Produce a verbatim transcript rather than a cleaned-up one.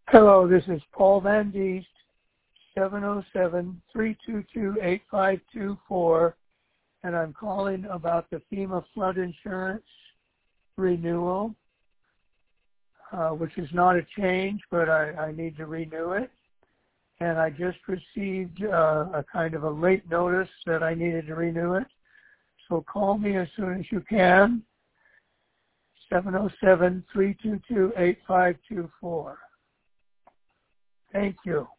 Hello, this is Paul Van Diest, seven oh seven, three two two, eight five two four, and I'm calling about the FEMA flood insurance renewal, uh, which is not a change, but I, I need to renew it. And I just received uh, a kind of a late notice that I needed to renew it. So call me as soon as you can, seven oh seven, three two two, eight five two four. Thank you.